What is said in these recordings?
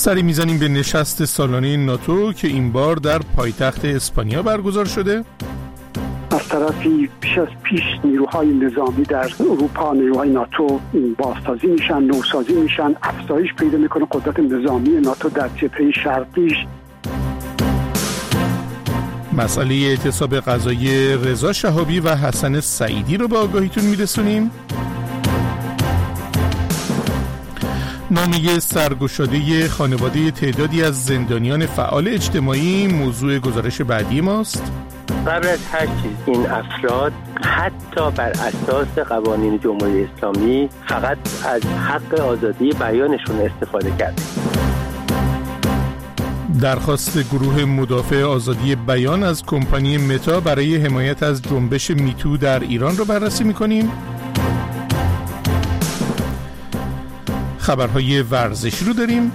سری میزنیم به نشست سالانه ناتو که این بار در پایتخت اسپانیا برگزار شده. از طرفی پیش از پیش نیروهای نظامی در اروپا، نیروهای ناتو بازسازی میشن، نوسازی میشن، افزایش پیدا میکنه قدرت نظامی ناتو در جبهه شرقیش. مسئله اعتصاب غذایی رضا شهابی و حسن سعیدی رو به آگاهیتون میرسونیم. نامه سرگشاده خانواده تعدادی از زندانیان فعال اجتماعی موضوع گزارش بعدی ماست. قبل از هر چیز این افراد حتی بر اساس قوانین جمهوری اسلامی فقط از حق آزادی بیانشون استفاده کرد. درخواست گروه مدافع آزادی بیان از کمپانی متا برای حمایت از جنبش میتو در ایران رو بررسی می‌کنیم. خبرهای ورزشی رو داریم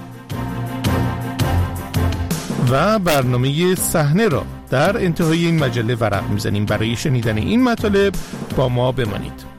و برنامه صحنه را در انتهای این مجله ورق میزنیم. برای شنیدن این مطالب با ما بمانید.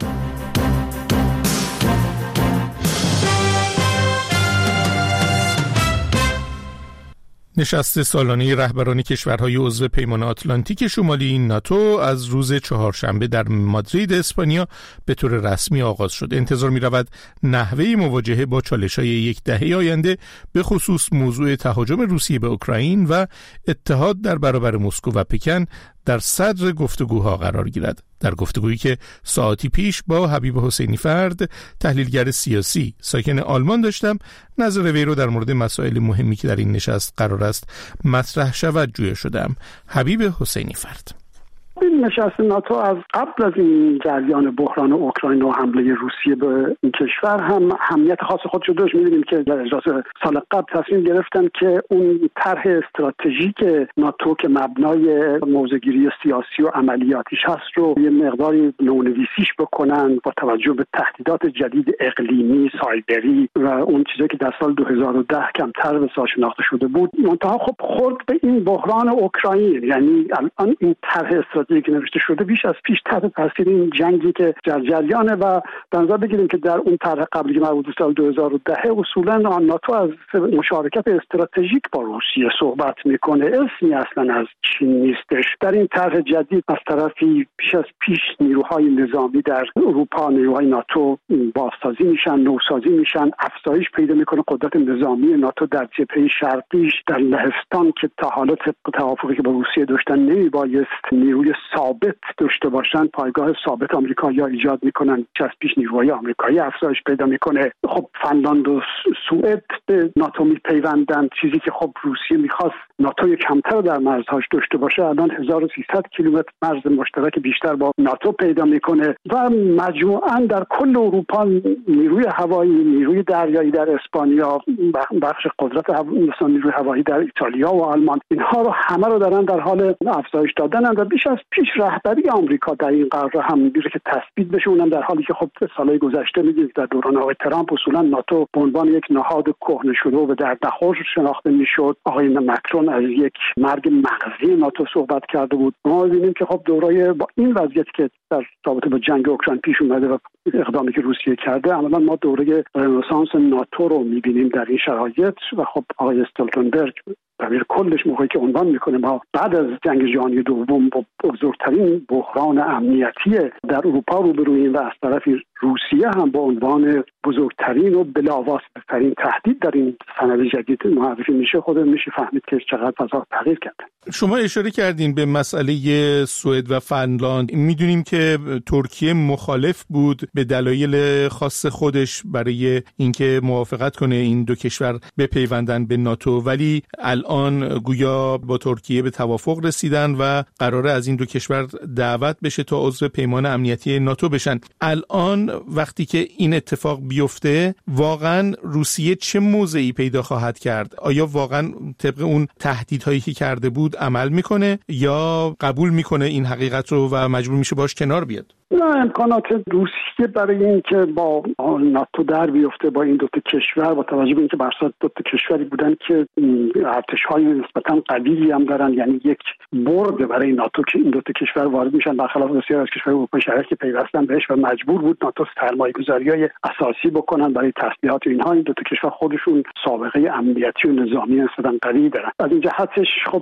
نشست سالانه رهبران کشورهای عضو پیمان آتلانتیک شمالی ناتو از روز چهارشنبه در مادرید اسپانیا به طور رسمی آغاز شد. انتظار می رود نحوه مواجهه با چالش‌های یک دهه آینده به خصوص موضوع تهاجم روسیه به اوکراین و اتحاد در برابر مسکو و پکن در صدر گفتگوها قرار گیرد. در گفتگویی که ساعتی پیش با حبیب حسینی فرد، تحلیلگر سیاسی ساکن آلمان داشتم، نظر وی رو در مورد مسائل مهمی که در این نشست قرار است مطرح شود جویا شدم. حبیب حسینی فرد: این نشست ناتو از قبل از این جریان بحران اوکراین و حمله روسیه به این کشور هم اهمیت خاص خودشو داشت. می‌دونیم که در اجلاس سال قبل تصمیم گرفتن که اون طرح استراتژیک ناتو که مبنای موضع‌گیری سیاسی و عملیاتیش هست رو یه مقداری نونویسیش بکنن با توجه به تهدیدات جدید اقلیمی، سایبری و اون چیزی که در سال 2010 کمتر به شناخته شده بود. منتها خب خورد به این بحران اوکراین، یعنی الان این طرح که نوشته شده بیش از پیش تحت تاثیر این جنگی که در جریانه و در نظر بگیریم که در اون طرح قبلی که مربوط به سال 2010 اصولا ناتو از مشارکت استراتژیک با روسیه صحبت میکنه، اسمی اصلا از چین نیستش. در این طرح جدید از طرفی بیش از پیش نیروهای نظامی در اروپا، نیروهای ناتو بازسازی میشن، نوسازی میشن، افزایش پیدا میکنه قدرت نظامی ناتو در جبهه شرقیش. در لهستان که تا حالا طبق توافقی که با روسیه داشتن نمیبایست نیروی ثابت داشته باشن، پایگاه ثابت آمریکایی‌ها ایجاد میکنن. از پیش نیروهای آمریکایی افزایش پیدا میکنه. خب فنلاند و سوئد به ناتو میپیوندن، چیزی که خب روسیه میخواست ناتو کمتر در مرزهاش داشته باشه. الان 1300 کیلومتر مرز مشترک بیشتر با ناتو پیدا میکنه و مجموعاً در کل اروپا نیروی هوایی، نیروی دریایی در اسپانیا، بخش قدرت مثلا نیروی هوایی در ایتالیا و آلمان، اینها رو همه رو دارن در حال افزایش دادن و بیش از پیش رهبری آمریکا در این قرار هم میگیره که تثبیت بشه. اونم در حالی که خب سالهای گذشته میگیم در دوران آقای ترامپ اصولا ناتو به عنوان یک نهاد کهنه شده و به درد نخور شناخته میشد. آقای مکرون از یک مرگ مغزی ناتو صحبت کرده بود. ما می‌بینیم که خب دورای با این وضعیت که در رابطه با جنگ اوکراین پیش اومده و اقدامی که روسیه کرده، عملاً ما دوره رنسانس ناتو رو می‌بینیم در این شرایط. و خب آقای استولتنبرگ تعبیر کلش موقعی که عنوان میکنه ما بعد از جنگ جهانی دوم با بزرگترین بحران امنیتی در اروپا روبروییم و از طرفی روسیه هم با عنوان بزرگترین و بلاواسطه‌ترین تهدید در این سند جدید معرفی میشه، خود میشه فهمید که چقدر فضا تغییر کرده. شما اشاره کردین به مسئله سوئد و فنلاند. میدونیم که ترکیه مخالف بود به دلایل خاص خودش برای اینکه موافقت کنه این دو کشور بپیوندن به ناتو، ولی الان گویا با ترکیه به توافق رسیدن و قراره از این دو کشور دعوت بشه تا عضو پیمان امنیتی ناتو بشن. الان وقتی که این اتفاق بیفته واقعا روسیه چه موضعی پیدا خواهد کرد؟ آیا واقعا طبق اون تهدیدهایی که کرده بود عمل میکنه یا قبول میکنه این حقیقت رو و مجبور میشه باش کنار بیاد؟ نه، امکانات روسیه برای اینکه با ناتو در بیفته با این دو تا کشور، با توجه به اینکه برصد دو تا کشوری بودن که ارتش‌های نسبتاً قوی هم دارن، یعنی یک برد برای ناتو که این دو تا کشور وارد میشن، برخلاف بسیار از کشورهای اروپای شرقی که پیوستن بهش و مجبور بود ناتو سرمایه‌گذاری‌های اساسی بکنن برای تسلیحات اینها. این دو تا کشور خودشون سابقه امنیتی و نظامی نسبتاً قوی دارن. از این جهتش خب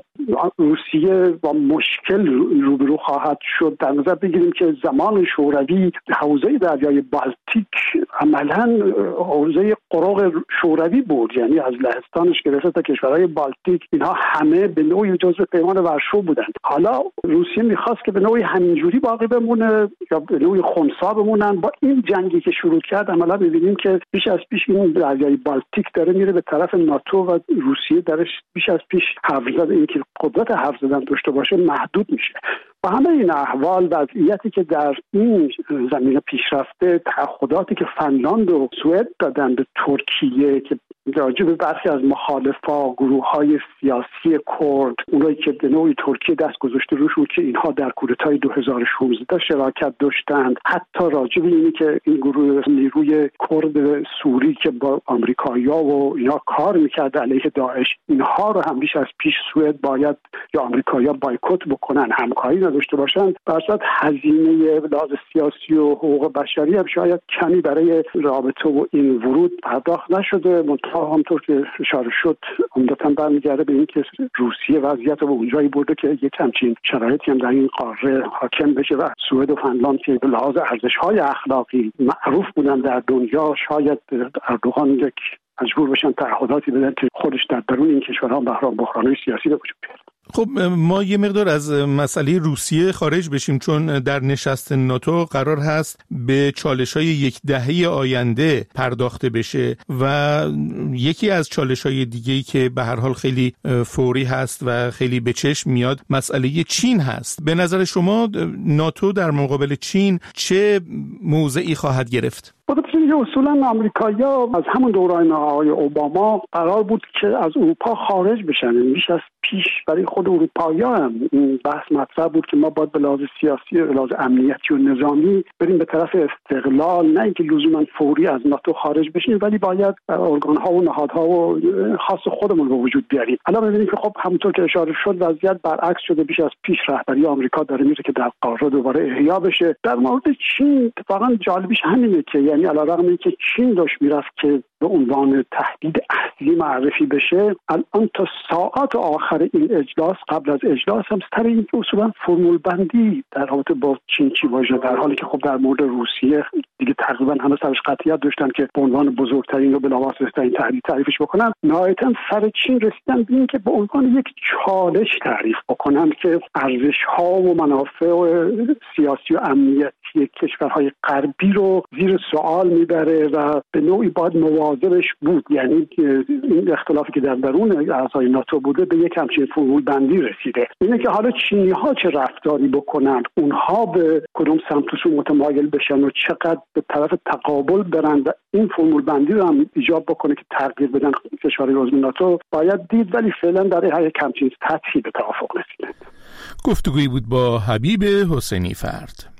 روسیه با مشکل روبرو خواهد شد. در نظر بگیریم که زمان شوروی حوزه دریای بالتیک عملاً حوزه قرق شوروی بود، یعنی از لهستانش گرفته تا کشورهای بالتیک اینها همه به نوعی جزو پیمان ورشو بودند. حالا روسیه میخواست که به نوعی همینجوری باقی بمونه یا به نوعی خنثی بمونن. با این جنگی که شروع کرد عملاً می‌بینیم که بیش از پیش این دریای بالتیک داره میره به طرف ناتو و روسیه درش بیش از پیش حرف زدن، اینکه قدرت حرف زدن داشته باشه محدود میشه. و همه این احوال وضعیتی که در این زمینه پیشرفته، تعهداتی که فنلاند و سوئد دادن به ترکیه که راجع به برخی از مخالفا گروه‌های سیاسی کرد، اونایی که به نوعی ترکیه دست گذاشته روشون که اینها در کودتای 2016 شراکت داشتند، حتی راجع به اینی که این گروه نیروی کرد سوری که با آمریکایی‌ها و اینا کار می‌کرد علیه داعش، اینها رو هم بیش از پیش سوئد باید یا آمریکایی‌ها بایکوت بکنن، همکاری نداشته باشند. درصد هزینه لحاظ سیاسی و حقوق بشری هم شاید کمی برای رابطه و این ورود پرداخت نشده. همونطور که اشاره شد عمدتاً برمیگرده به اینکه روسیه وضعیت رو به اونجایی برده که یک همچین شرایطی هم در این قاره حاکم بشه و سوئد و فنلاند که به لحاظ ارزش‌های اخلاقی معروف بودن در دنیا، شاید اردوغان یک مجبور بشن تعهداتی بدن که خودش در درون این کشورها بحران‌های سیاسی به وجود بیاره. خب ما یه مقدار از مسئله روسیه خارج بشیم، چون در نشست ناتو قرار هست به چالش‌های یک دهه آینده پرداخته بشه و یکی از چالش‌های دیگه‌ای که به هر حال خیلی فوری هست و خیلی به چشم میاد مسئله چین هست. به نظر شما ناتو در مقابل چین چه موضعی خواهد گرفت؟ که اصولا آمریکایی‌ها از همون دوران آقای اوباما قرار بود که از اروپا خارج بشن. بیش از پیش برای خود اروپایی‌ها هم این بحث مطرح بود که ما باید به لحاظ سیاسی، به لحاظ امنیتی و نظامی بریم به طرف استقلال، نه اینکه لزوما فوری از ناتو خارج بشیم، ولی باید ارگان‌ها و نهادها و خاص خودمون به وجود بیاریم. الان می‌بینیم که خب همونطور که اشاره شد وضعیت برعکس شده. بیش از پیش رهبری آمریکا داره میره که در قاره دوباره احیا بشه. در مورد چین اتفاقا جالبیش همینه که یعنی علاوه بر اینکه چین داشت میرفت که به عنوان تهدید اصلی معرفی بشه، الان تا ساعات آخر این اجلاس، قبل از اجلاس هم سر این اصولا فرمول بندی در رابطه با چین چی باشه، در حالی که خب در مورد روسیه دیگه تقریبا همه سرش قطعیت داشتن که به عنوان بزرگترین و بلاواسطه‌ترین تهدید تعریفش بکنن. نهایتا سر چین رسیدن به این که به عنوان یک چالش تعریف بکنن که ارزش‌ها و منافع سیاسی و امنیتی کشورهای غربی رو زیر سوال میبره و به نوعی باید مواظبش بود. یعنی این اختلافی که در درون اعضای ناتو بوده به یک همچین فرمول بندی رسیده. اینه که حالا چینی‌ها چه رفتاری بکنن، اونها به کدوم سمت و سو متمایل بشن و چقدر به طرف تقابل برن و این فرمول بندی رو هم ایجاب بکنه که تغییر بدن کشورهای عضو ناتو باید دید، ولی فعلا در یک همچین سطحی به توافق رسیدند. گفتگویی بود با حبیب حسینی فرد.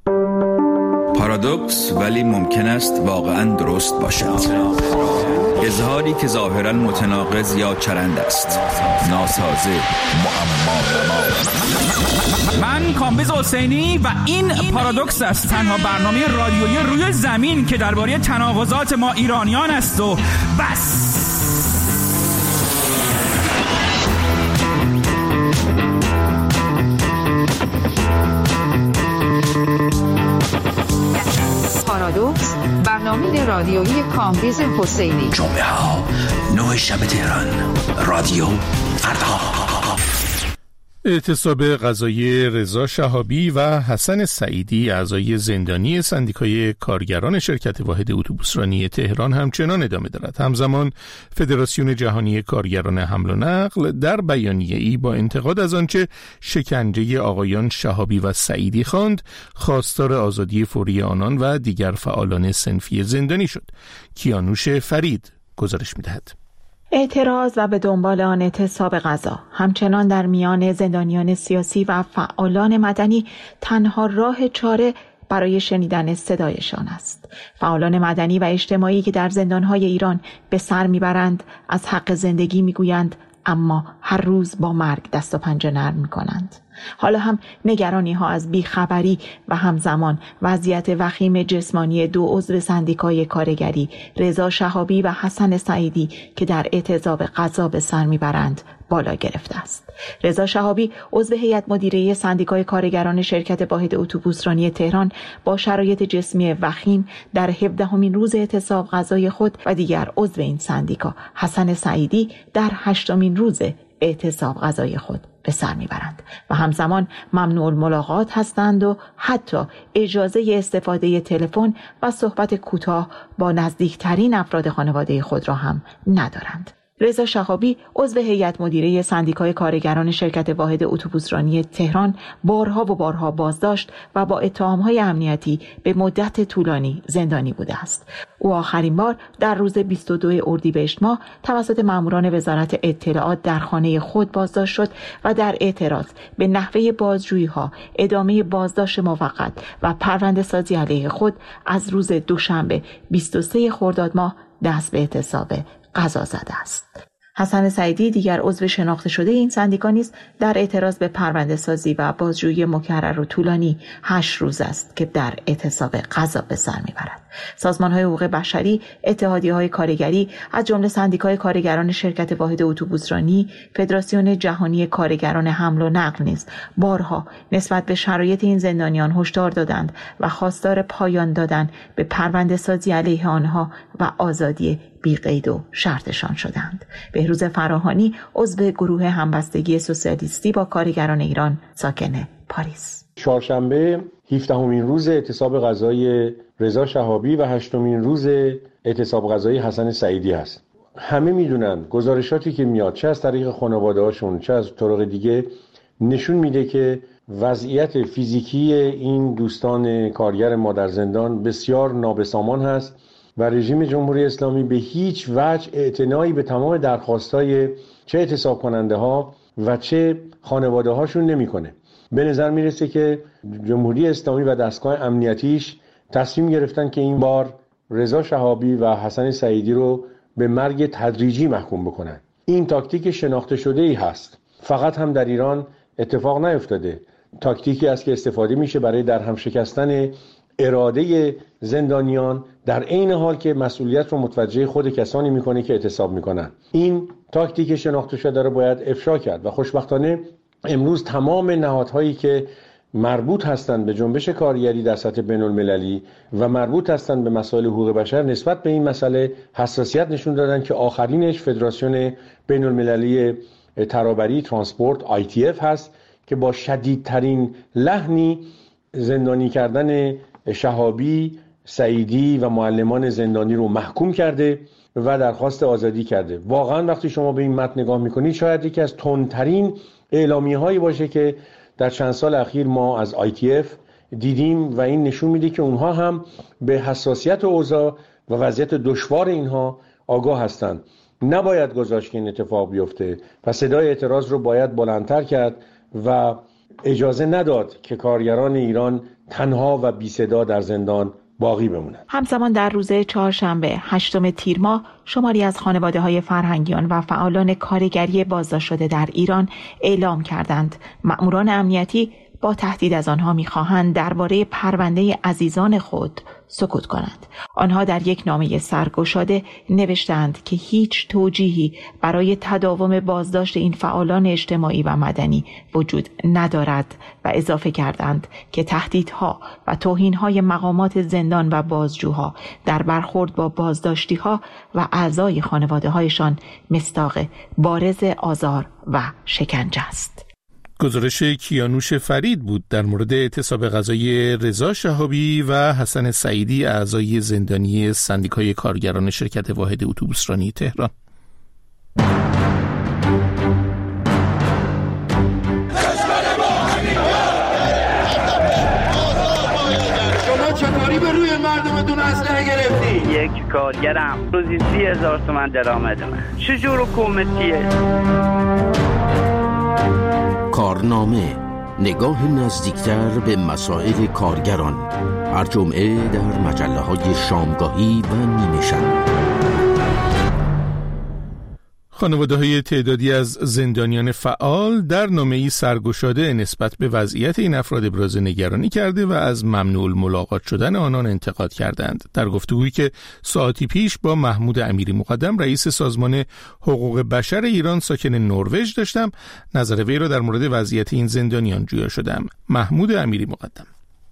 پارادوکس ولی ممکن است واقعا درست باشد. اظهاری که ظاهرا متناقض یا چرند است، ناسازه، معما. من کامبیز حسینی و این پارادوکس است، تنها برنامه رادیویی روی زمین که درباره تناقضات ما ایرانیان است و بس. پارادوکس، برنامه رادیویی کامبیز حسینی. جمعه ها 9 شب تهران، رادیو فردا. اعتصاب غذایی رضا شهابی و حسن سعیدی اعضای زندانی سندیکای کارگران شرکت واحد اتوبوسرانی تهران همچنان ادامه دارد. همزمان فدراسیون جهانی کارگران حمل و نقل در بیانیه‌ای با انتقاد از آنچه شکنجه آقایان شهابی و سعیدی خواند، خواستار آزادی فوری آنان و دیگر فعالان صنفی زندانی شد. کیانوش فرید گزارش می‌دهد. اعتراض و به دنبال آن اعتصاب غذا همچنان در میان زندانیان سیاسی و فعالان مدنی تنها راه چاره برای شنیدن صدایشان است. فعالان مدنی و اجتماعی که در زندانهای ایران به سر میبرند از حق زندگی میگویند، اما هر روز با مرگ دست و پنجه نرم میکنند. حالا هم نگرانی ها از بیخبری و همزمان وضعیت وخیم جسمانی دو عضو سندیکای کارگری، رضا شهابی و حسن سعیدی که در اعتصاب غذا به سر میبرند بالا گرفته است. رضا شهابی عضو هیئت مدیره سندیکای کارگران شرکت واحد اتوبوسرانی تهران با شرایط جسمی وخیم در 17مین روز اعتصاب غذای خود و دیگر عضو این سندیکا حسن سعیدی در 8مین روز اعتصاب غذای خود به سر میبرند و همزمان ممنوع الملاقات هستند و حتی اجازه استفاده تلفن و صحبت کوتاه با نزدیکترین افراد خانواده خود را هم ندارند. رضا شهابی عضو هیئت مدیره سندیکای کارگران شرکت واحد اتوبوسرانی تهران بارها و بارها بازداشت و با اتهام‌های امنیتی به مدت طولانی زندانی بوده است. او آخرین بار در روز 22 اردیبهشت ماه توسط ماموران وزارت اطلاعات در خانه خود بازداشت شد و در اعتراض به نحوه بازجویی‌ها، ادامه بازداشت موقت و پرونده‌سازی علیه خود از روز دوشنبه 23 خرداد ماه دست به اعتصاب غذا زده است. حسن سعیدی دیگر عضو شناخته شده این سندیکا نیز در اعتراض به پرونده سازی و بازجویی مکرر و طولانی 8 روز است که در اعتصاب غذا به سر میبرد. سازمان‌های حقوق بشری، اتحادیه‌های کارگری از جمله سندیکای کارگران شرکت واحد اتوبوسرانی، فدراسیون جهانی کارگران حمل و نقل نیز بارها نسبت به شرایط این زندانیان هشدار دادند و خواستار پایان دادن به پرونده سازی علیه آنها و آزادی بی قید و شرطشان شدند. بهروز فراهانی عضو گروه همبستگی سوسیالیستی با کارگران ایران ساکن پاریس. چهارشنبه 17مین روز اعتصاب غذای رضا شهابی و 8مین روز اعتصاب غذای حسن سعیدی است. همه میدونن گزارشاتی که میاد چه از طریق خانواده‌هاشون چه از طرق دیگه نشون میده که وضعیت فیزیکی این دوستان کارگر ما در زندان بسیار نابسامان هست و رژیم جمهوری اسلامی به هیچ وجه اعتنایی به تمام درخواستای چه اعتصاب کننده ها و چه خانواده هاشون نمیکنه. به نظر میرسه که جمهوری اسلامی و دستگاه امنیتیش تصمیم گرفتن که این بار رضا شهابی و حسن سعیدی رو به مرگ تدریجی محکوم بکنن. این تاکتیک شناخته شده ای هست. فقط هم در ایران اتفاق نیفتاده. تاکتیکی است که استفاده میشه برای در هم شکستن اراده زندانیان در عین حال که مسئولیت رو متوجه خود کسانی میکنه که اعتصاب میکنن. این تاکتیک شناخته شده رو باید افشا کرد و خوشبختانه امروز تمام نهادهایی که مربوط هستند به جنبش کارگری در سطح بین المللی و مربوط هستند به مسائل حقوق بشر نسبت به این مسئله حساسیت نشون دادن که آخرینش فدراسیون بین المللی ترابری ترانسپورت ITF هست که با شدیدترین لحنی زندانی کردن شهابی، سعیدی و معلمان زندانی رو محکوم کرده و درخواست آزادی کرده. واقعا وقتی شما به این متن نگاه میکنید شاید یکی از تندترین اعلامیه‌هایی باشه که در چند سال اخیر ما از ITF دیدیم و این نشون میده که اونها هم به حساسیت اوضاع و وضعیت دشوار اینها آگاه هستند. نباید گذاشت که این اتفاق بیفته و صدای اعتراض رو باید بلندتر کرد و اجازه نداد که کارگران ایران تنها و بی صدا در زندان باقی بمونند. همزمان در روز چهارشنبه 8 تیر ماه شماری از خانواده‌های فرهنگیان و فعالان کارگری بازداشت شده در ایران اعلام کردند مأموران امنیتی با تهدید از آنها می‌خواهند درباره پرونده عزیزان خود سکوت کنند. آنها در یک نامه سرگشاده نوشتند که هیچ توجیهی برای تداوم بازداشت این فعالان اجتماعی و مدنی وجود ندارد و اضافه کردند که تهدیدها و توهینهای مقامات زندان و بازجوها در برخورد با بازداشتی‌ها و اعضای خانواده‌هایشان مصداق بارز آزار و شکنجه است. گزارش کیانوش فرید بود در مورد اعتصاب غذای رضا شهابی و حسن سعیدی اعضای زندانی سندیکای کارگران شرکت واحد اتوبوسرانی تهران. شما چطوری به روی مردمتون اسلحه گرفتی؟ یک کارگرم روزی 30,000 تومان درآمد من. چجور حکومتیه؟ کارنامه نگاه نزدیکتر به مسائل کارگران، هر جمعه در مجله‌های شامگاهی و نیمه شب. خانواده‌های تعدادی از زندانیان فعال در نامه‌ای سرگشاده نسبت به وضعیت این افراد ابراز نگرانی کرده و از ممنوع الملاقات شدن آنان انتقاد کردند. در گفتگویی که ساعتی پیش با محمود امیری مقدم رئیس سازمان حقوق بشر ایران ساکن نروژ داشتم، نظر وی را در مورد وضعیت این زندانیان جویا شدم. محمود امیری مقدم: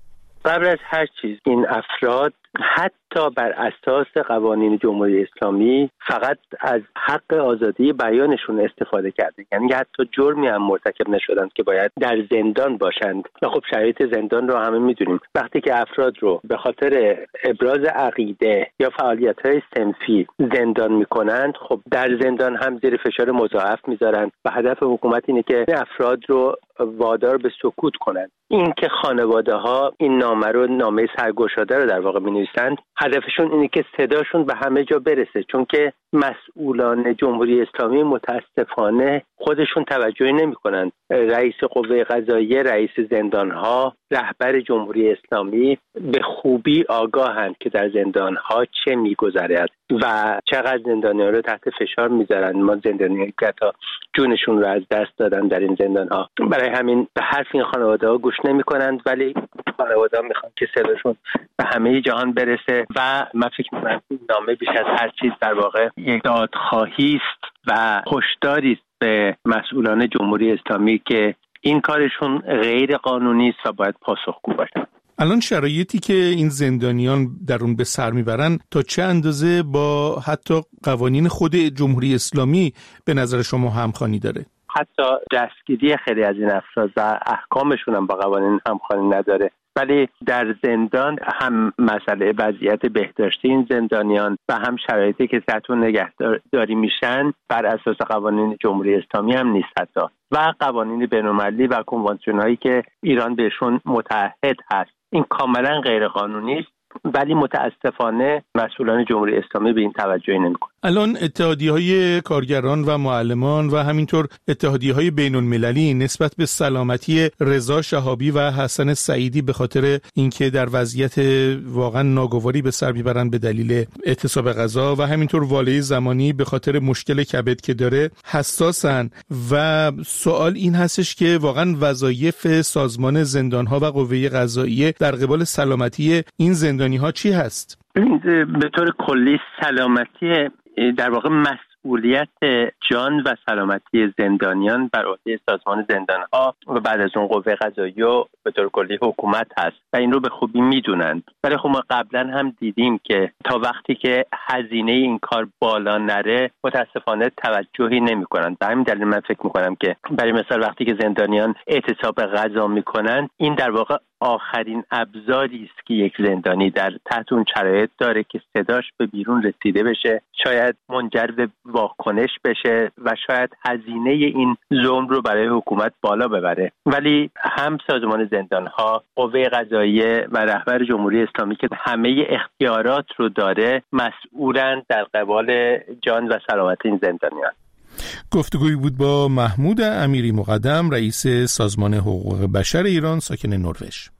قبل از هر چیز این افراد حتی بر اساس قوانین جمهوری اسلامی فقط از حق آزادی بیانشون استفاده کرده، یعنی حتی جرمی هم مرتکب نشدند که باید در زندان باشند. و خب شرایط زندان رو همه میدونیم. وقتی که افراد رو به خاطر ابراز عقیده یا فعالیت‌های صنفی زندان میکنند، خب در زندان هم زیر فشار مضاعف میذارند و هدف حکومت اینه که افراد رو وادار به سکوت کنند. این که خانواده ها این نامه سرگشاده رو در واقع می‌نویسند، هدفشون اینه که صداشون به همه جا برسه، چون که مسئولان جمهوری اسلامی متاسفانه خودشون توجهی نمی‌کنند. رئیس قوه قضاییه، رئیس زندان‌ها، رهبر جمهوری اسلامی به خوبی آگاهند که در زندان‌ها چه می‌گذرد و چقدر زندانیان رو تحت فشار می‌ذارند. ما زندانیان که تا جونشون رو از دست دادن در این زندان‌ها. برای همین به حرف این خانواده‌ها گوش نمی‌کنند، ولی خانواده‌ها می‌خوان که صداشون به همه جهان برسه و من فکر می‌کنم این نامه بیش از هر چیز در واقع یک دادخواهی است و هشداری است به مسئولان جمهوری اسلامی که این کارشون غیر قانونی است و باید پاسخگو باشن. الان شرایطی که این زندانیان در اون به سر میبرن تا چه اندازه با حتی قوانین خود جمهوری اسلامی به نظر شما همخوانی داره؟ حتی دستگیری خیلی از این افراد و احکامشون هم با قوانین همخوانی نداره. ولی در زندان هم مسئله وضعیت بهداشتی این زندانیان و هم شرایطی که تحتون نگهداری میشن بر اساس قوانین جمهوری اسلامی هم نیست حتی، و قوانین بین‌المللی و کنوانسیون هایی که ایران بهشون متعهد هست. این کاملا غیر قانونی است، ولی متاسفانه مسئولان جمهوری اسلامی به این توجهی نمی‌کنند. الان اتحادیه‌های کارگران و معلمان و همینطور اتحادیه‌های بین‌المللی نسبت به سلامتی رضا شهابی و حسن سعیدی به خاطر اینکه در وضعیت واقعا ناگواری به سر میبرن به دلیل اعتصاب غذا و همینطور واله زمانی به خاطر مشکل کبد که داره حساسن و سوال این هستش که واقعا وظایف سازمان زندان‌ها و قوه قضاییه در قبال سلامتی این زندانی‌ها چی هست؟ به طور کلی سلامتی در واقع مسئولیت جان و سلامتی زندانیان بر عهده سازمان زندان‌ها و بعد از اون قوه قضاییه و به طور کلی حکومت هست و این رو به خوبی میدونند. ولی خب ما قبلا هم دیدیم که تا وقتی که هزینه این کار بالا نره متاسفانه توجهی نمی‌کنند. به همین دلیل من فکر می‌کنم که برای مثال وقتی که زندانیان اعتصاب غذا می‌کنند، این در واقع آخرین ابزاری است که یک زندانی در تحت اون شرایط داره که صداش به بیرون رسیده بشه، شاید منجر به واکنش بشه و شاید هزینه این ظلم رو برای حکومت بالا ببره. ولی هم سازمان زندان‌ها، قوه قضاییه و رهبر جمهوری اسلامی که همه اختیارات رو داره مسئولن در قبال جان و سلامت این زندانیان. گفتگویی بود با محمود امیری مقدم رئیس سازمان حقوق بشر ایران ساکن نروژ.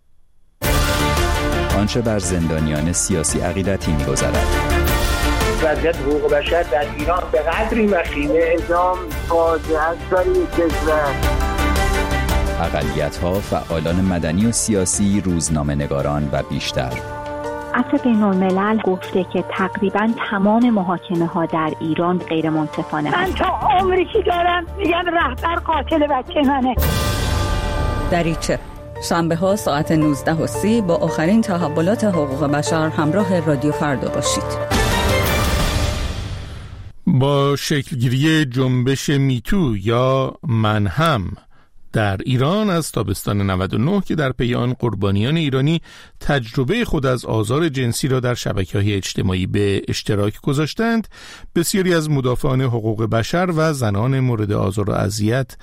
آنچه بر زندانیان سیاسی عقیدتی می‌گذرد. وضعیت حقوق بشر در ایران به قدری وخیمه، اعدام فاجعه است برای کشور. اقلیت‌ها، فعالان مدنی و سیاسی، روزنامه‌نگاران و بیشتر. عفو بین‌الملل گفته که تقریباً تمام محاکمه‌ها در ایران غیر منصفانه من تا عمری که دارم میگم رهبر قاتل بچه منه. دریچه شنبه‌ها ساعت 19:30 با آخرین تحولات حقوق بشر همراه رادیو فردا باشید. با شکلگیری جنبش میتو یا من هم در ایران از تابستان 99 که در پی آن قربانیان ایرانی تجربه خود از آزار جنسی را در شبکه‌های اجتماعی به اشتراک گذاشتند، بسیاری از مدافعان حقوق بشر و زنان مورد آزار و اذیت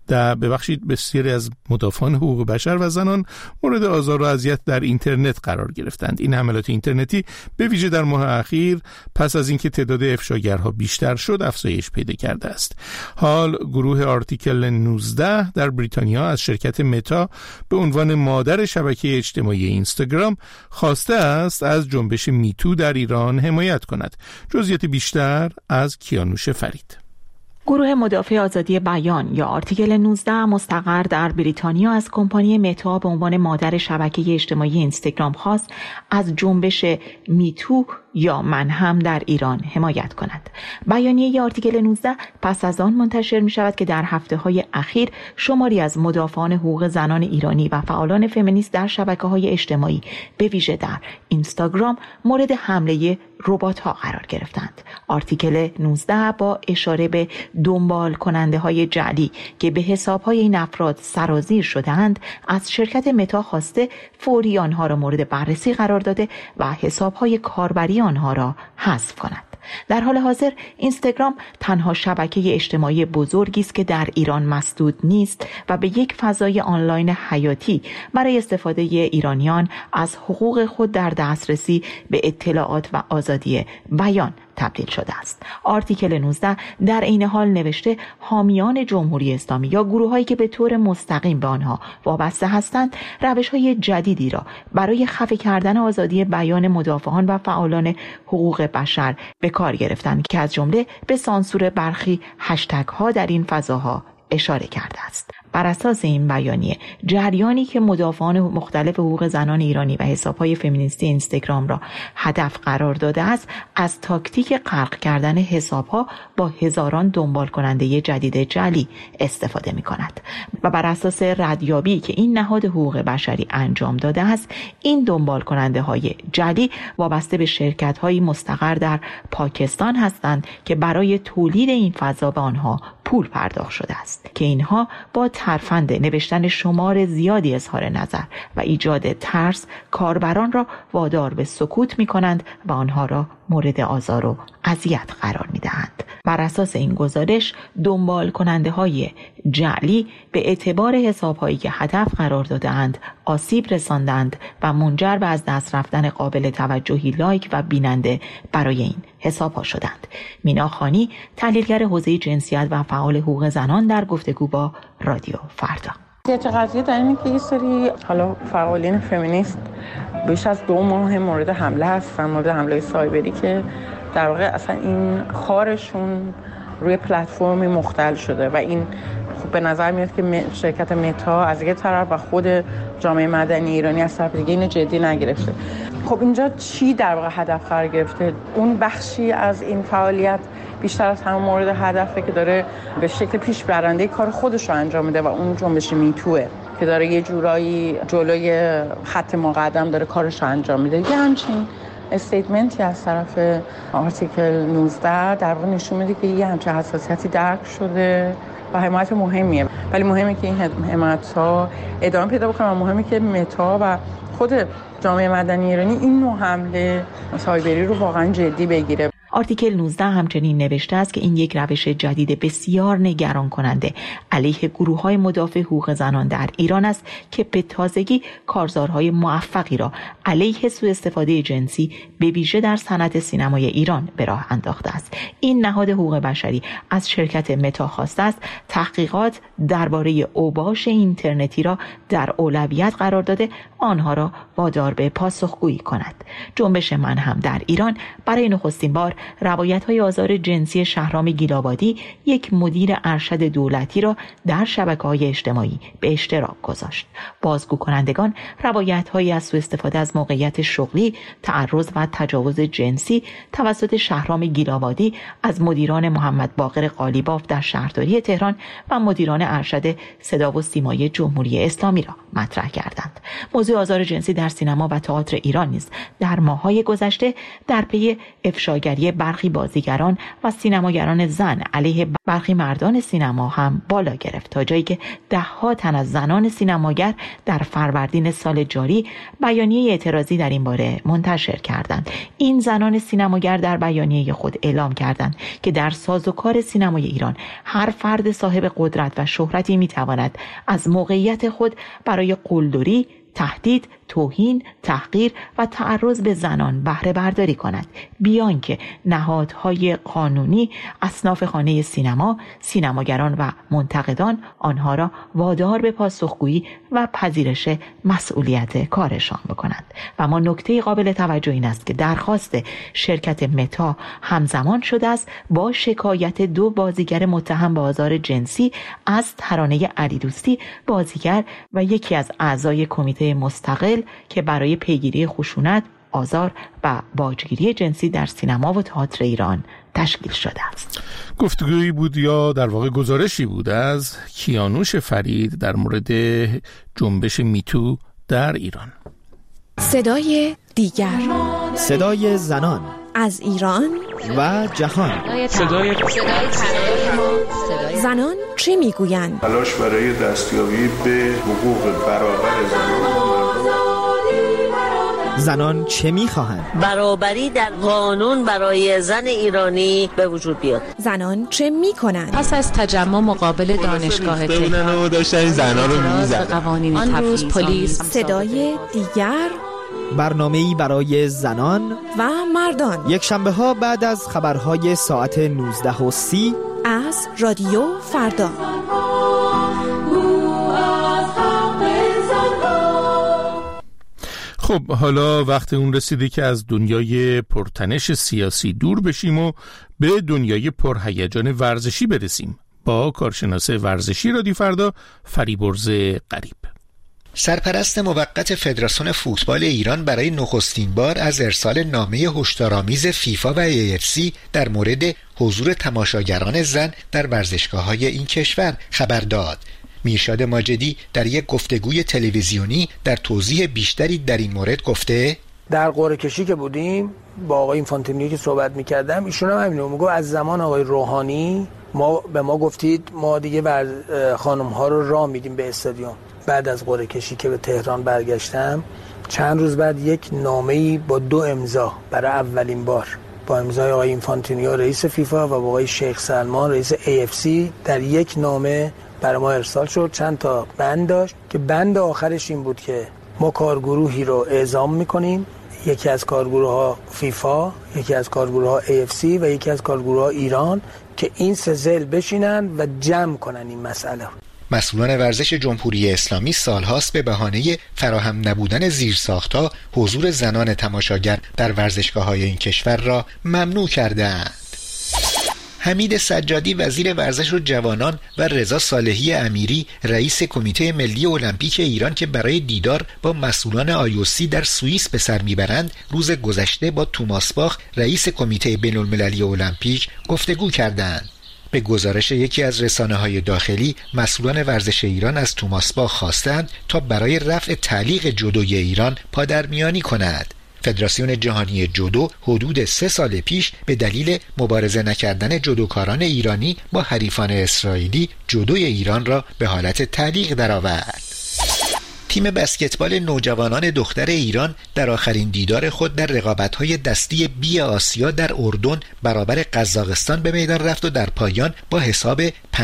بسیاری از مدافعان حقوق بشر و زنان مورد آزار و اذیت در اینترنت قرار گرفتند. این حملات اینترنتی به ویژه در ماه اخیر پس از اینکه تعداد افشاگرها بیشتر شد افزایش پیدا کرده است. حال گروه آرتیکل 19 در بریتانیا از شرکت متا به عنوان مادر شبکه اجتماعی اینستاگرام خواسته است از جنبش میتو در ایران حمایت کند. جزئیات بیشتر از کیانوش فرید. گروه مدافع آزادی بیان یا آرتیکل 19 مستقر در بریتانیا از کمپانی متا به عنوان مادر شبکه اجتماعی اینستاگرام خواست از جنبش میتو یا من هم در ایران حمایت کند. بیانیه آرتیکل 19 پس از آن منتشر می شود که در هفته‌های اخیر شماری از مدافعان حقوق زنان ایرانی و فعالان فمینیست در شبکه‌های اجتماعی به ویژه در اینستاگرام مورد حمله ربات‌ها قرار گرفتند. آرتیکل 19 با اشاره به دنبال کننده های جعلی که به حساب‌های این افراد سرازیر شدند از شرکت متا خواسته فوری آنها را مورد بررسی قرار داده و حساب‌های کاربری آنها را حذف کند. در حال حاضر اینستاگرام تنها شبکه اجتماعی بزرگی است که در ایران مسدود نیست و به یک فضای آنلاین حیاتی برای استفاده ایرانیان از حقوق خود در دسترسی به اطلاعات و آزادی بیان تبدیل شده است. آرتیکل 19 در این حال نوشته حامیان جمهوری اسلامی یا گروه‌هایی که به طور مستقیم به آنها وابسته هستند روش‌های جدیدی را برای خفه کردن آزادی بیان مدافعان و فعالان حقوق بشر به کار گرفتند که از جمله به سانسور برخی هشتگ‌ها در این فضاها اشاره کرده است. بر اساس این بیانیه جریانی که مدافعان مختلف حقوق زنان ایرانی و حساب‌های فمینیستی اینستاگرام را هدف قرار داده است از تاکتیک غرق کردن حساب‌ها با هزاران دنبال کننده جدید جعلی استفاده می‌کند و بر اساس ردیابی که این نهاد حقوق بشری انجام داده است این دنبال کننده‌های جعلی وابسته به شرکت‌های مستقر در پاکستان هستند که برای تولید این فضا به آنها پول پرداخت شده است که اینها با ترفند نوشتن شمار زیادی اظهار نظر و ایجاد ترس کاربران را وادار به سکوت می کنند و آنها را مورد آزار و اذیت قرار می دهند. بر اساس این گزارش دنبال کننده های جعلی به اعتبار حساب هایی که هدف قرار دادند آسیب رساندند و منجر به از دست رفتن قابل توجهی لایک و بیننده برای این حساب ها شدند. مینا خانی تحلیلگر حوزه جنسیت و فعال حقوق زنان در گفتگو با رادیو فردا. قضیه در اینه که یه سری حالا فعالین فمینیست بیش از 2 ماه مورد حمله هستن، مورد حمله سایبری که در واقع اصلا این کارشون روی پلتفرمی مختل شده و این خب به نظر میاد که شرکت متا از یک طرف و خود جامعه مدنی ایرانی از طرف دیگه اینو جدی نگرفته. خب اینجا چی در واقع هدف قرار گرفته؟ اون بخشی از این فعالیت بیشتر از همون مورد هدفه که داره به شکل پیش برنده کار خودش رو انجام میده و اون جنبش میتوه که داره یه جورایی جلوی خط مقدم داره کارش رو انجام میده. یه همچین استیتمنتی از طرف آرتیکل 19 در واقع نشون میده که یه همچین حساسیتی درک شده و حمایت مهمیه، ولی مهمه که این حمایت‌ها ادامه پیدا بکنه و مهمه که متا و خود جامعه مدنی ایرانی این نوع حمله سایبری رو واقعا جدی بگیره. آرتیکل 19 همچنین نوشته است که این یک روش جدید بسیار نگران کننده علیه گروه‌های مدافع حقوق زنان در ایران است که به تازگی کارزارهای موفقی را علیه سوء استفاده جنسی به ویژه در صنعت سینمای ایران به راه انداخته است. این نهاد حقوق بشری از شرکت متا خواسته است تحقیقات درباره اوباش اینترنتی را در اولویت قرار داده آنها را وادار به پاسخگویی کند. جنبش من هم در ایران برای نخستین بار روایت‌های آزار جنسی شهرام گیلابادی یک مدیر ارشد دولتی را در شبکه‌های اجتماعی به اشتراک گذاشت. بازگو کنندگان روایت‌هایی از سوء استفاده از موقعیت شغلی، تعرض و تجاوز جنسی توسط شهرام گیلابادی از مدیران محمد باقر قالیباف در شهرداری تهران و مدیران ارشد صدا و سیمای جمهوری اسلامی را مطرح کردند. موضوع آزار جنسی در سینما و تئاتر ایران نیز در ماه‌های گذشته در پی افشاگری ادعای برخی بازیگران و سینماگران زن علیه برخی مردان سینما هم بالا گرفت، تا جایی که ده‌ها تن از زنان سینماگر در فروردین سال جاری بیانیه اعتراضی در این باره منتشر کردند. این زنان سینماگر در بیانیه خود اعلام کردند که در سازوکار سینمای ایران هر فرد صاحب قدرت و شهرتی میتواند از موقعیت خود برای قلدری، تهدید، توهین، تحقیر و تعرض به زنان بهره برداری کند، بیان که نهادهای قانونی، اصناف خانه سینما، سینماگران و منتقدان آنها را وادار به پاسخگویی و پذیرش مسئولیت کارشان بکنند. و ما نکته قابل توجه این است که درخواست شرکت متا همزمان شده است با شکایت 2 بازیگر متهم به آزار جنسی از ترانه علیدوستی، بازیگر و یکی از اعضای کمیته مستقل که برای پیگیری خشونت، آزار و باجگیری جنسی در سینما و تئاتر ایران تشکیل شده است. گفتگویی بود یا در واقع گزارشی بود از کیانوش فرید در مورد جنبش میتو در ایران. صدای دیگر، صدای زنان از ایران و جهان. صدای زنان چه میگویند؟ تلاش برای دستیابی به حقوق برابر زنان چه میخواهند؟ برابری در قانون برای زن ایرانی به وجود بیاد. زنان چه میکنند؟ پس از تجمع مقابل دانشگاه تهران داشتن زنها رو میزدن. آن روز پلیس. صدای دیگر، برنامه‌ای برای زنان و مردان، یک شنبه ها بعد از خبرهای ساعت 19:30 از رادیو فردا. خب حالا وقت اون رسیده که از دنیای پرتنش سیاسی دور بشیم و به دنیای پرهیجان ورزشی برسیم با کارشناس ورزشی رادیو فردا فریبرز غریب. سرپرست موقت فدراسیون فوتبال ایران برای نخستین بار از ارسال نامه هشدارآمیز فیفا و AFC در مورد حضور تماشاگران زن در ورزشگاه‌های این کشور خبر داد. میرشاد ماجدی در یک گفتگوی تلویزیونی در توضیح بیشتری در این مورد گفته: در قرعه کشی که بودیم با آقای اینفانتینیو که صحبت می‌کردم، ایشون هم همینو میگه، از زمان آقای روحانی به ما گفتید ما دیگه خانم‌ها رو راه میدیم به استادیوم. بعد از قرعه کشی که به تهران برگشتم، چند روز بعد یک نامه‌ای با 2 امضا برای اولین بار با امضای آقای اینفانتینیو رئیس فیفا و با آقای شیخ سلمان رئیس AFC در یک نامه برای ما ارسال شد. چند تا بند داشت که بند آخرش این بود که ما کارگروهی رو اعزام میکنیم، یکی از کارگروه‌ها فیفا، یکی از کارگروه‌ها AFC و یکی از کارگروه‌ها ایران، که این 3 ضلع بشینن و جمع کنن این مسئله. مسئولان ورزش جمهوری اسلامی سالهاست به بهانه فراهم نبودن زیرساخت‌ها حضور زنان تماشاگر در ورزشگاه‌های این کشور را ممنوع کردند. حمید سجادی وزیر ورزش و جوانان و رضا صالحی امیری رئیس کمیته ملی المپیک ایران که برای دیدار با مسئولان IOC در سوئیس به سر میبرند، روز گذشته با توماس باخ رئیس کمیته بین‌المللی المپیک گفتگو کردند. به گزارش یکی از رسانه‌های داخلی، مسئولان ورزش ایران از توماس باخ خواستند تا برای رفع تعلیق جودوی ایران پادرمیانی کند. فدراسیون جهانی جودو حدود 3 سال پیش به دلیل مبارزه نکردن جودوکاران ایرانی با حریفان اسرائیلی جودوی ایران را به حالت تعلیق درآورد. تیم بسکتبال نوجوانان دختر ایران در آخرین دیدار خود در رقابت‌های دستی بی آسیا در اردن برابر قزاقستان به میدان رفت و در پایان با حساب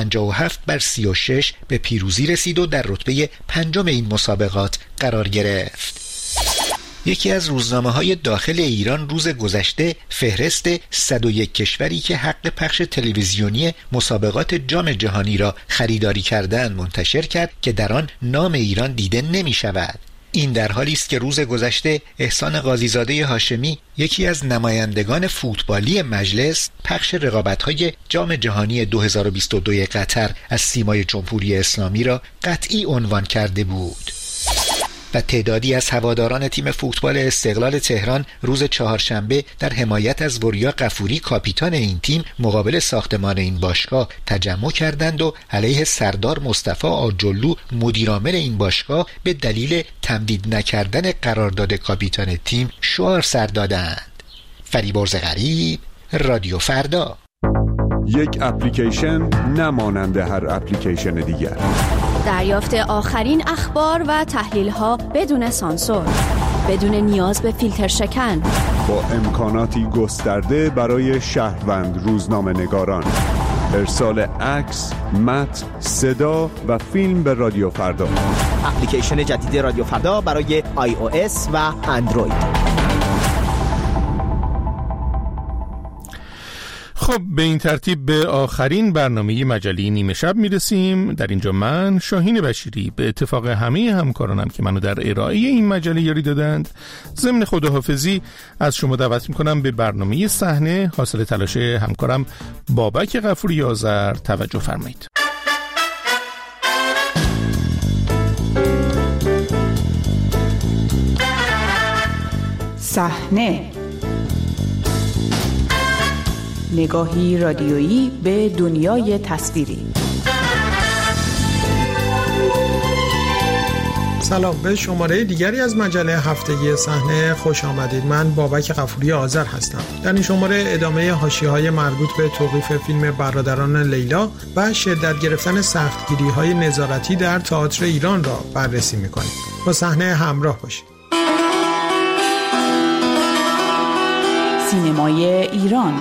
57-36 به پیروزی رسید و در رتبه 5 این مسابقات قرار گرفت. یکی از روزنامه‌های داخل ایران روز گذشته فهرست 101 کشوری که حق پخش تلویزیونی مسابقات جام جهانی را خریداری کردند منتشر کرد که در آن نام ایران دیده نمی‌شود. این در حالی است که روز گذشته احسان قاضیزاده هاشمی، یکی از نمایندگان فوتبالی مجلس، پخش رقابت‌های جام جهانی 2022 قطر از سیمای جمهوری اسلامی را قطعی عنوان کرده بود. و تعدادی از هواداران تیم فوتبال استقلال تهران روز چهارشنبه در حمایت از وریا غفوری کاپیتان این تیم مقابل ساختمان این باشگاه تجمع کردند و علیه سردار مصطفی آجلو مدیرعامل این باشگاه به دلیل تمدید نکردن قرارداد کاپیتان تیم شعار سر دادند. فریبرز غریب، رادیو فردا. یک اپلیکیشن نمانند هر اپلیکیشن دیگر. دریافت آخرین اخبار و تحلیل‌ها بدون سانسور، بدون نیاز به فیلتر شکن، با امکاناتی گسترده برای شهروند روزنامه‌نگاران. ارسال عکس، متن، صدا و فیلم به رادیو فردا. اپلیکیشن جدید رادیو فردا برای iOS و اندروید. خب به این ترتیب به آخرین برنامه مجله نیمه شب میرسیم. در اینجا من شاهین بشیری به اتفاق همه همکارانم که منو در ارائه این مجله یاری دادند ضمن خداحافظی از شما دعوت میکنم به برنامه صحنه حاصل تلاش همکارم بابک غفوری آذر توجه فرمایید. صحنه، نگاهی رادیویی به دنیای تصویری. سلام، به شماره دیگری از مجله هفتگی صحنه خوش آمدید. من بابک غفوری آذر هستم. در این شماره ادامه حاشیه‌های مربوط به توقیف فیلم برادران لیلا و شدت گرفتن سختگیری‌های نظارتی در تئاتر ایران را بررسی می‌کنیم. با صحنه همراه باشید. سینمای ایران.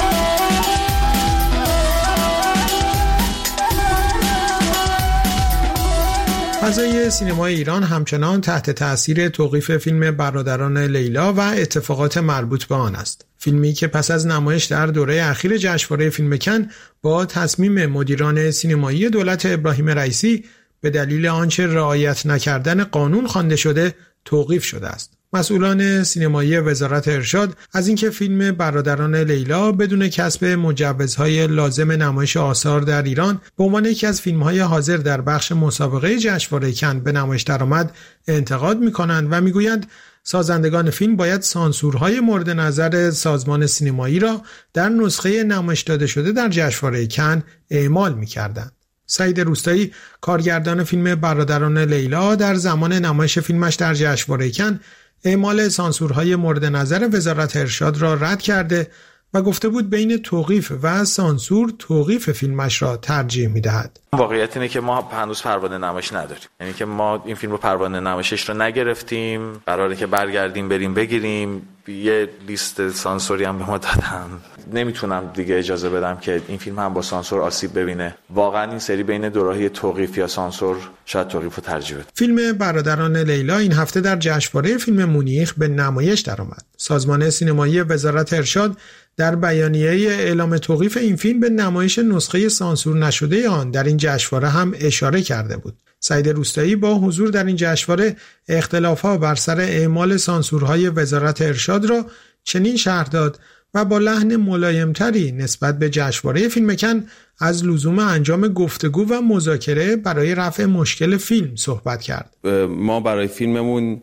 فضای سینمای ایران همچنان تحت تأثیر توقیف فیلم برادران لیلا و اتفاقات مربوط به آن است. فیلمی که پس از نمایش در دوره اخیر جشنواره فیلم کن با تصمیم مدیران سینمایی دولت ابراهیم رئیسی به دلیل آنچه رعایت نکردن قانون خوانده شده توقیف شده است. مسئولان سینمایی وزارت ارشاد از اینکه فیلم برادران لیلا بدون کسب مجوزهای لازم نمایش آثار در ایران به عنوان یکی از فیلم‌های حاضر در بخش مسابقه جشنواره کن به نمایش درآمد انتقاد می‌کنند و می‌گویند سازندگان فیلم باید سانسورهای مورد نظر سازمان سینمایی را در نسخه نمایش داده شده در جشنواره کن اعمال می‌کردند. سعید روستایی کارگردان فیلم برادران لیلا در زمان نمایش فیلمش در جشنواره کن اعمال سانسورهای مورد نظر وزارت ارشاد را رد کرده و گفته بود بین توقیف و سانسور توقیف فیلمش را ترجیح می‌دهد. واقعیت اینه که ما هنوز پروانه نمایش نداریم. یعنی که ما این فیلم رو پروانه نمایشش رو نگرفتیم. قراره که برگردیم بریم بگیریم. یه لیست سانسوری هم به ما دادن. نمیتونم دیگه اجازه بدم که این فیلم هم با سانسور آسیب ببینه. واقعا این سری بین دو راهی توقیف یا سانسور شاید توقیف رو ترجیح بده. فیلم برادران لیلا این هفته در جشنواره فیلم مونیخ به نمایش درآمد. سازمان سینمایی وزارت ارشاد در بیانیه اعلام توقیف این فیلم به نمایش نسخه سانسور نشده آن در این جشنواره هم اشاره کرده بود. سعید روستایی با حضور در این جشنواره اختلاف‌ها بر سر اعمال سانسورهای وزارت ارشاد را چنین شرح داد و با لحن ملایمتری نسبت به جشنواره فیلم کن از لزوم انجام گفتگو و مذاکره برای رفع مشکل فیلم صحبت کرد. ما برای فیلممون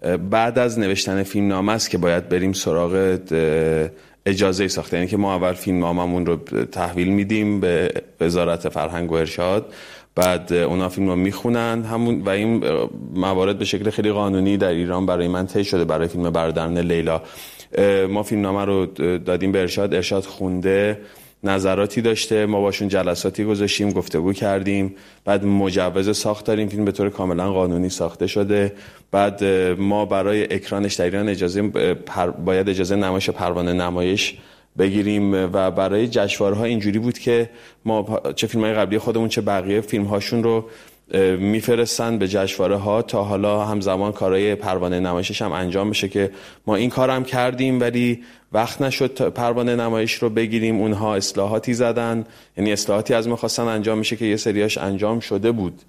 بعد از نوشتن فیلمنامه است که باید بریم سراغ اجازه ساخته، یعنی که ما اول فیلمنامه‌مون رو تحویل میدیم به وزارت فرهنگ و ارشاد، بعد اونا فیلم رو میخونن همون و این موارد به شکل خیلی قانونی در ایران برای من طی شده. برای فیلم برادران لیلا ما فیلمنامه رو دادیم به ارشاد خونده، نظراتی داشته، ما باشون جلساتی گذاشتیم، گفتگو کردیم، بعد مجوز ساخت داریم، فیلم به طور کاملا قانونی ساخته شده. بعد ما برای اکرانش در ایران باید اجازه نمایش پروانه نمایش بگیریم و برای جشنواره‌ها اینجوری بود که ما چه فیلم‌های قبلی خودمون چه بقیه فیلم‌هاشون رو میفرستن به جشنواره‌ها تا حالا همزمان کارهای پروانه نمایشش هم انجام بشه، که ما این کارم کردیم ولی وقت نشد پروانه نمایش رو بگیریم. اونها اصلاحاتی زدن، یعنی اصلاحاتی از ما خواستن انجام میشه که یه سریاش انجام شده بود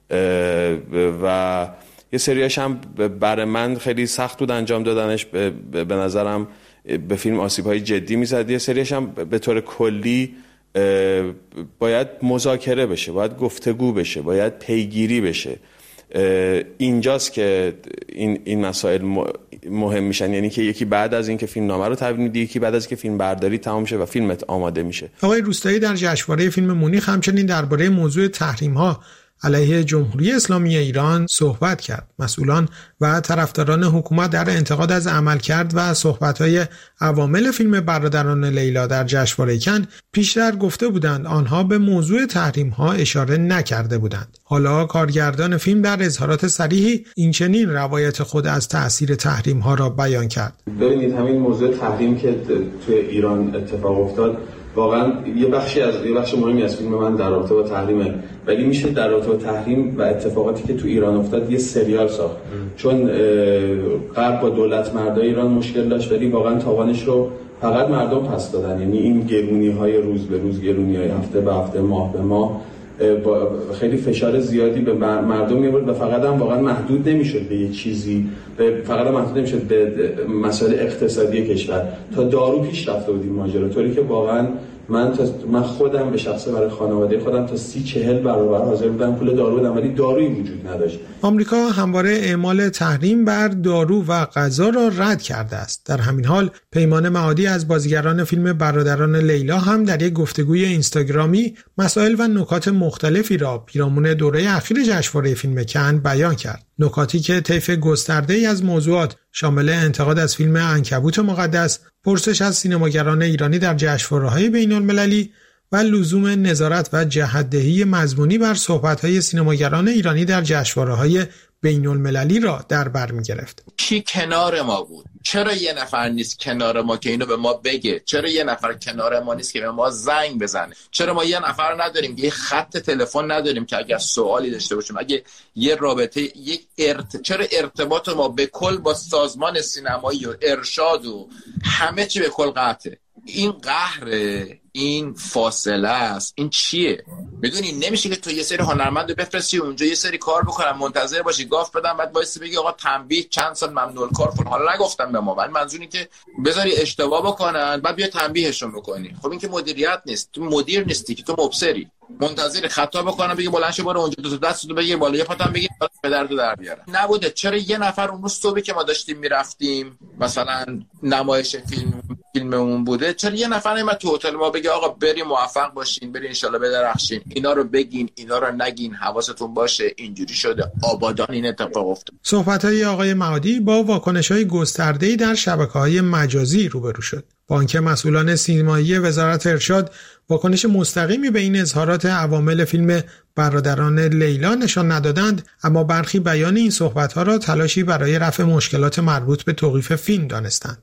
و یه سریاش هم برای من خیلی سخت بود انجام دادنش، به نظرم به فیلم آسیب‌های جدی میزد. یه سریاش هم به طور کلی باید مذاکره بشه، باید گفتگو بشه، باید پیگیری بشه. اینجاست که این مسائل مهم میشن، یعنی که یکی بعد از اینکه فیلم نامه رو تحویل میده، یکی بعد از اینکه فیلم برداری تمام شه و فیلمت آماده میشه. آقای روستایی در جشنواره فیلم مونیخ همچنین درباره موضوع تحریم‌ها علیه جمهوری اسلامی ایران صحبت کرد. مسئولان و طرفداران حکومت در انتقاد از عملکرد و صحبت‌های عوامل فیلم برادران لیلا در جشنواره کن پیشتر گفته بودند آنها به موضوع تحریم‌ها اشاره نکرده بودند. حالا کارگردان فیلم در اظهارات صریحی اینچنین روایت خود از تأثیر تحریم‌ها را بیان کرد. ببینید همین موضوع تحریم که توی ایران اتفاق افتاد واقعا یه بخش مهمی از فیلم من در رابطه با تحریمه، ولی میشه در رابطه با تحریم و اتفاقاتی که تو ایران افتاد یه سریال ساخت. چون غرب با دولت مردای ایران مشکل داشت، ولی واقعا تاوانش رو فقط مردم پس دادن. یعنی این گرونی‌های روز به روز، گرونی‌های هفته به هفته، ماه به ماه، با خیلی فشار زیادی به مردم می‌آورد و فقط هم واقعا محدود نمی‌شد به یه چیزی، فقط هم محدود نمی‌شد به مسائل اقتصادی کشور. تا دارو پیش رفته بود این ماجرا، طوری که واقعا من خودم به شخصه برای خانواده خودم تا 30-40 برابر حاضر بودم پول دارو بدم، ولی دارویی وجود نداشت. آمریکا همواره اعمال تحریم بر دارو و غذا را رد کرده است. در همین حال پیمان معادی از بازیگران فیلم برادران لیلا هم در یک گفتگوی اینستاگرامی مسائل و نکات مختلفی را پیرامون دوره اخیر جشنواره فیلم کن بیان کرد. نکاتی که طیف گسترده‌ای از موضوعات شامل انتقاد از فیلم عنکبوت مقدس، پرسش از سینماگران ایرانی در جشنواره‌های بین‌المللی و لزوم نظارت و جهت‌دهی مضمونی بر صحبت‌های سینماگران ایرانی در جشنواره‌های بین‌المللی را در بر می‌گرفت. کی کنار ما بود؟ چرا یه نفر نیست کنار ما که اینو به ما بگه؟ چرا یه نفر کنار ما نیست که به ما زنگ بزنه؟ چرا ما یه نفر نداریم، یه خط تلفن نداریم که اگر سوالی داشته باشیم، اگه یه رابطه، چرا ارتباط ما به کل با سازمان سینمایی و ارشاد و همه چی به کل قطعه؟ این قهر، این فاصله است. این چیه؟ میدونی نمیشه که تو یه سری هنرمند رو بفرستی اونجا یه سری کار بکنن، منتظر باشی گاف بدن، بعد وایسی بگی آقا تنبیه چند سال ممنوع کار فلان. حالا نگفتم به ما، ولی منظوری که بذاری اشتباه بکنن بعد بیا تنبیهشون بکنی. خب این که مدیریت نیست. تو مدیر نیستی که، تو مبصری. منتظر خطا بکنن بگی بلند شو برو اونجا دو تا دستتو بگیر بالا، یه پاتم بگیر پدر تو در بیاره. نبوده. چرا یه نفر اون روز صبحی که ما داشتیم میرفتیم مثلا نمایش فیلممون بوده، چرا یه نفر نمیاد تو هتل ما بگه آقا بریم موفق باشین، برین ان شاءالله بدرخشین، اینا رو بگین، اینا رو نگین، حواستون باشه اینجوری شده، آبادان این اتفاق افتاد. صحبت‌های آقای معادی با واکنش‌های گسترده‌ای در شبکه‌های مجازی روبرو شد. با آنکه مسئولان سینمایی وزارت ارشاد واکنش مستقیمی به این اظهارات عوامل فیلم برادران لیلا نشان ندادند، اما برخی بیان این صحبت‌ها را تلاشی برای رفع مشکلات مربوط به توقیف فیلم دانستند.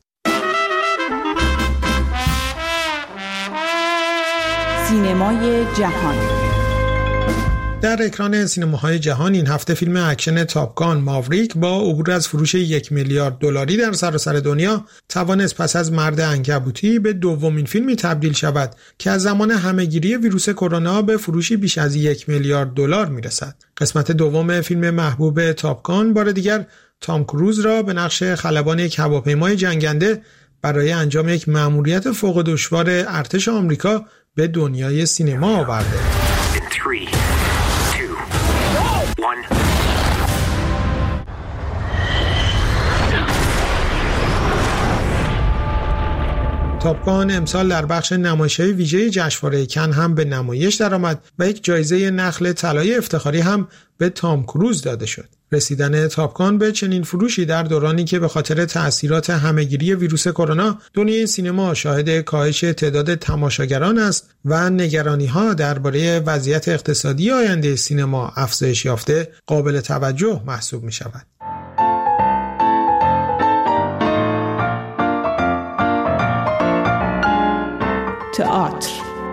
سینمای جهان. در اکران سینماهای جهان این هفته فیلم اکشن تاپ گان ماوریک با عبور از فروش 1 میلیارد دلاری در سراسر دنیا توانست پس از مرد عنکبوتی به دومین فیلمی تبدیل شود که از زمان همهگیری ویروس کرونا به فروشی بیش از 1 میلیارد دلار میرسد. قسمت دوم فیلم محبوب تاپ گان بار دیگر تام کروز را به نقش خلبان یک هواپیمای جنگنده برای انجام یک مأموریت فوق دشوار ارتش آمریکا به دنیای سینما آورده. تاپ گان امسال در بخش نمایش‌های ویژه جشنواره کن هم به نمایش درآمد و یک جایزه نخل طلای افتخاری هم به تام کروز داده شد. رسیدن تاپ گان به چنین فروشی در دورانی که به خاطر تأثیرات همهگیری ویروس کرونا دنیای سینما شاهد کاهش تعداد تماشاگران است و نگرانی‌ها درباره وضعیت اقتصادی آینده سینما افزایش یافته قابل توجه محسوب می‌شود. تئاتر.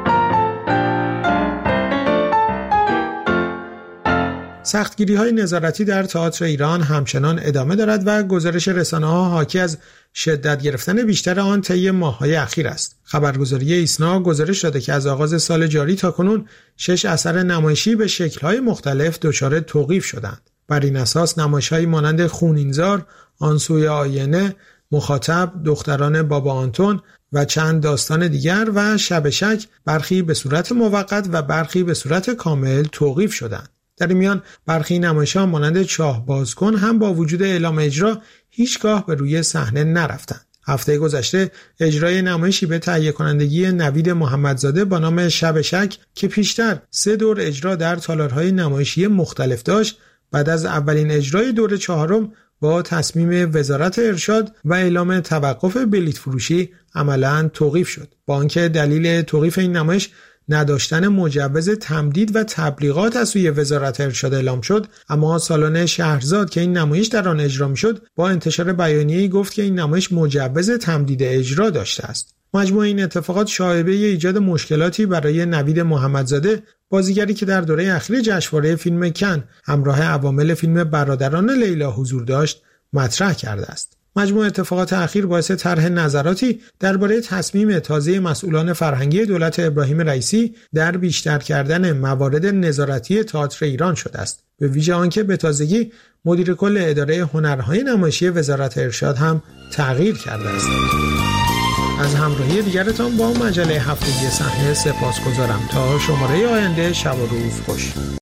سختگیری‌های نظارتی در تئاتر ایران همچنان ادامه دارد و گزارش رسانه‌ها حاکی از شدت گرفتن بیشتر آن طی ماه‌های اخیر است. خبرگزاری ایسنا گزارش داده که از آغاز سال جاری تاکنون 6 اثر نمایشی به شکل‌های مختلف دچار توقیف شدند. بر این اساس نمایش‌هایی مانند خونینزار، آن سوی آینه، مخاطب، دختران بابا آنتون و چند داستان دیگر و شب شک برخی به صورت موقت و برخی به صورت کامل توقیف شدند. در این میان برخی نمایش‌ها مانند چاه باز کن هم با وجود اعلام اجرا هیچگاه به روی صحنه نرفتند. هفته گذشته اجرای نمایشی به تهیه کنندگی نوید محمدزاده با نام شب شک که پیشتر 3 دور اجرا در تالارهای نمایشی مختلف داشت، بعد از اولین اجرای دور 4 با تصمیم وزارت ارشاد و اعلام توقف بلیت فروشی عملاً توقیف شد. با آنکه دلیل توقیف این نمایش نداشتن مجوز تمدید و تبلیغات از سوی وزارت ارشاد اعلام شد، اما سالن شهرزاد که این نمایش در آن اجرا می‌شد با انتشار بیانیه‌ای گفت که این نمایش مجوز تمدید اجرا داشته است. مجموع این اتفاقات شایبه ایجاد مشکلاتی برای نوید محمدزاده، بازیگری که در دوره اخیر جشنواره فیلم کن همراه عوامل فیلم برادران لیلا حضور داشت مطرح کرده است. مجموع اتفاقات اخیر باعث طرح نظراتی درباره تصمیم تازه مسئولان فرهنگی دولت ابراهیم رئیسی در بیشتر کردن موارد نظارتی تئاتر ایران شده است، به ویژه آنکه به تازگی مدیر کل اداره هنرهای نمایشی وزارت ارشاد هم تغییر کرده است. از همراهی دیگرتان با مجله هفتگی صحنه سپاسگزارم. تا شماره آینده شب و روز خوش.